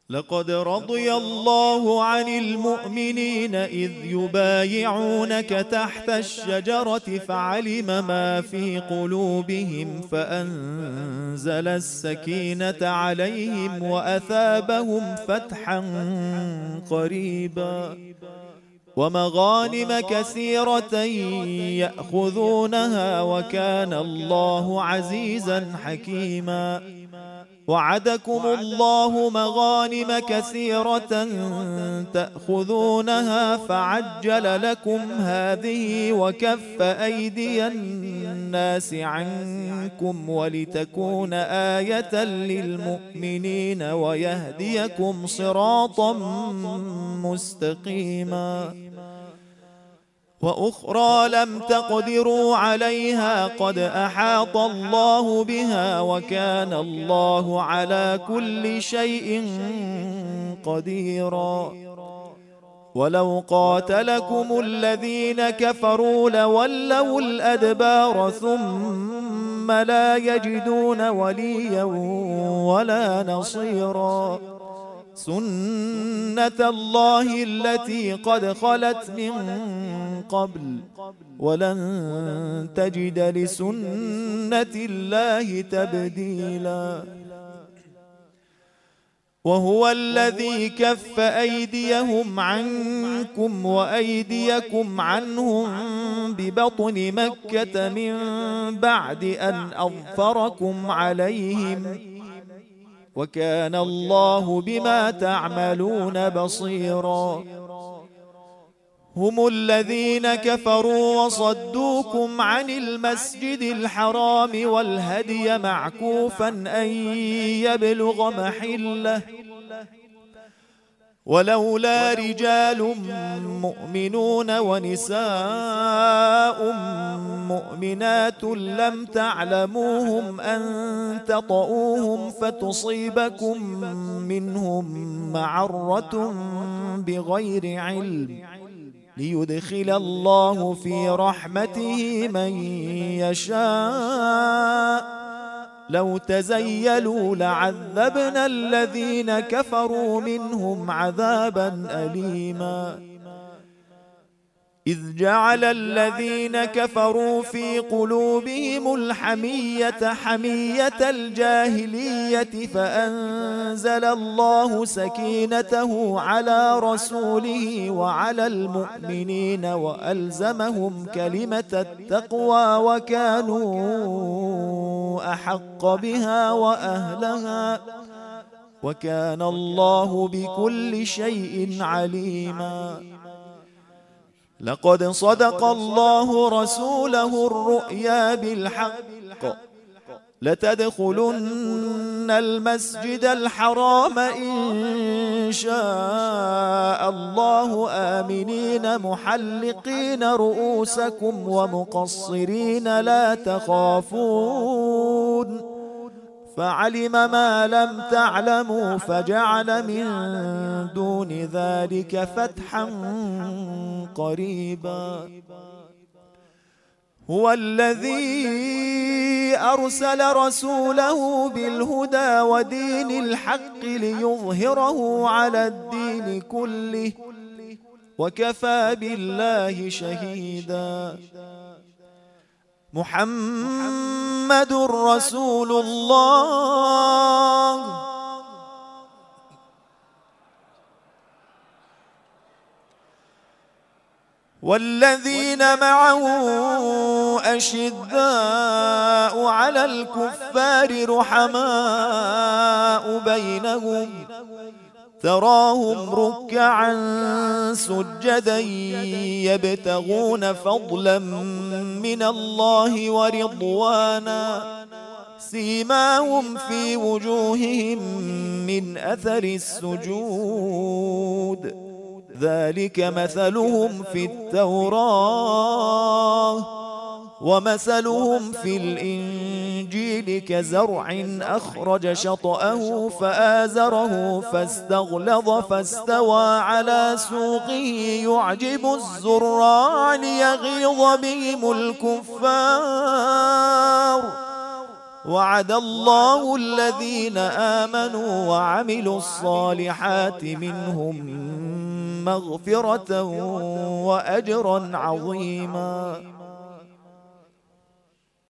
لقد رضي الله عن المؤمنين إذ يبايعونك تحت الشجرة فعلم ما في قلوبهم فأنزل السكينة عليهم وأثابهم فتحا قريبا ومغانم كثيرة يأخذونها وكان الله عزيزا حكيما. وعدكم الله مغانم كثيرة تأخذونها فعجل لكم هذه وكف أيدي الناس عنكم ولتكون آية للمؤمنين ويهديكم صراطا مستقيما. وأخرى لم تقدروا عليها قد أحاط الله بها وكان الله على كل شيء قديرا. ولو قاتلكم الذين كفروا لولوا الأدبار ثم لا يجدون وليا ولا نصيرا. سنة الله التي قد خلت من قبل ولن تجد لسنة الله تبديلا. وهو الذي كف أيديهم عنكم وأيديكم عنهم ببطن مكة من بعد أن أظفركم عليهم وكان الله بما تعملون بصيرا. هم الذين كفروا وصدوكم عن المسجد الحرام والهدي معكوفا أن يبلغ محله ولولا رجال مؤمنون ونساء مؤمنات لم تعلموهم أن تطؤوهم فتصيبكم منهم معرة بغير علم ليدخل الله في رحمته من يشاء. لو تزيلوا لعذبنا الذين كفروا منهم عذابا أليما. إذ جعل الذين كفروا في قلوبهم الحمية حمية الجاهلية فأنزل الله سكينته على رسوله وعلى المؤمنين وألزمهم كلمة التقوى وكانوا أحق بها وأهلها وكان الله بكل شيء عليما. لقد صدق الله رسوله الرؤيا بالحق لتدخلن المسجد الحرام إن شاء الله آمنين محلقين رؤوسكم ومقصرين لا تخافون فعلم ما لم تعلموا فجعل من دون ذلك فتحا قريبا. هو الذي أرسل رسوله بالهدى ودين الحق ليظهره على الدين كله وكفى بالله شهيدا. محمد رسول الله والذين معه أشداء على الكفار رحماء بينهم تراهم ركعا سجدا يبتغون فضلا من الله ورضوانا سيماهم في وجوههم من أثر السجود ذلك مثلهم في التوراة ومثلهم في الإنجيل كزرع أخرج شطأه فآزره فاستغلظ فاستوى على سوقه يعجب الزراع ليغيظ بهم الكفار وعد الله الذين آمنوا وعملوا الصالحات منهم مغفرة وأجرا عظيما.